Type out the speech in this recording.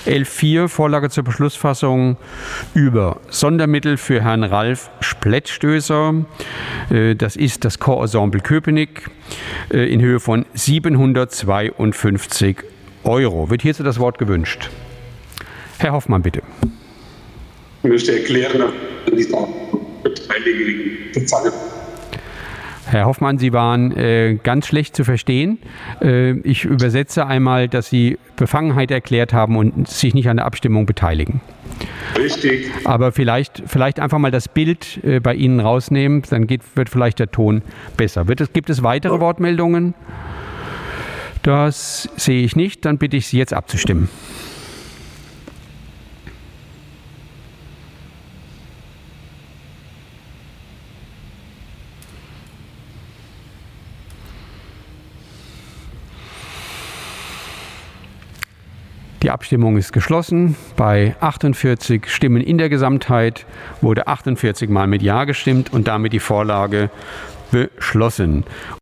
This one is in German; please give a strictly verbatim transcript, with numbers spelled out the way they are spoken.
elf Punkt vier Vorlage zur Beschlussfassung über Sondermittel für Herrn Ralf Splettstößer. Das ist das Chorensemble Köpenick in Höhe von siebenhundertzweiundfünfzig Euro. Wird hierzu das Wort gewünscht? Herr Hoffmann, bitte. Ich möchte erklären, dass ich da beteilige. Herr Hoffmann, Sie waren äh, ganz schlecht zu verstehen. Äh, ich übersetze einmal, dass Sie Befangenheit erklärt haben und sich nicht an der Abstimmung beteiligen. Richtig. Aber vielleicht, vielleicht einfach mal das Bild äh, bei Ihnen rausnehmen, dann geht, wird vielleicht der Ton besser. Wird es, gibt es weitere Wortmeldungen? Das sehe ich nicht. Dann bitte ich Sie jetzt abzustimmen. Die Abstimmung ist geschlossen. Bei achtundvierzig Stimmen in der Gesamtheit wurde achtundvierzig Mal mit Ja gestimmt und damit die Vorlage beschlossen.